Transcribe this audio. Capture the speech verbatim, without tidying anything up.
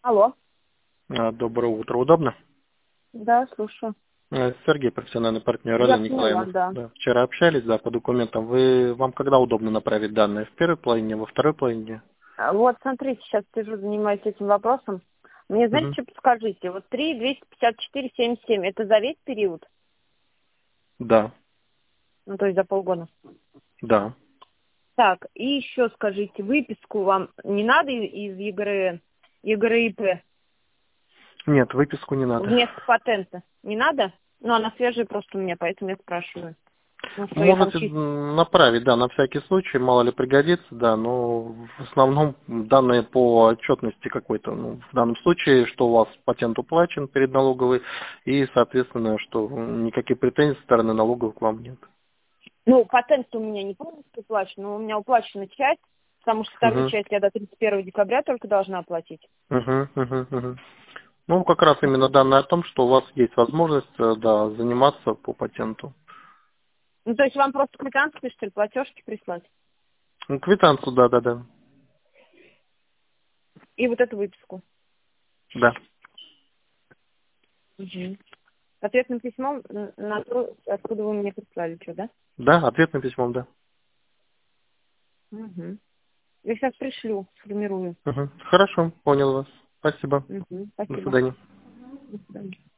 Алло. А, Доброе утро. Удобно? Да, слушаю. Э, Сергей, профессиональный партнер Я Рада поняла, Николаевна. да. Да. Вчера общались, да, по документам. Вы, вам когда удобно направить данные? В первой половине, во второй половине? А, Вот, смотрите, сейчас сижу, занимаюсь этим вопросом. Мне, знаете, Мгм. что подскажите? Вот три двести пятьдесят четыре семьдесят семь, это за весь период? Да, Ну, то есть за полгода. да. Так, и еще скажите, выписку вам не надо и- из ЕГРН, ЕГРИП Нет, выписку не надо. вместо патента? Не надо? Ну, она свежая просто у меня, поэтому я спрашиваю. Ну, что я там Можете чисто... м, направить, да, на всякий случай, мало ли пригодится, да, но в основном данные по отчетности какой-то, ну, в данном случае, что у вас патент уплачен перед налоговой, и, соответственно, что никаких претензий со стороны налоговой к вам нет. Ну, патент у меня не полностью уплачен, но у меня уплачена часть, потому что вторую Угу, часть я до тридцать первого декабря только должна оплатить. угу, угу, угу. Ну, как раз именно данные о том, что у вас есть возможность, э, да, заниматься по патенту. Ну, то есть вам просто квитанции, что ли, платежки прислать? Ну, квитанцию, да, да, да. И вот эту выписку. Да. Угу. Ответным письмом н- на то, откуда вы мне прислали, что, да? Да, ответным письмом, да. Угу. Я сейчас пришлю, сформирую. Угу. Хорошо, понял вас. Спасибо. Угу. До Спасибо. свидания. До свидания.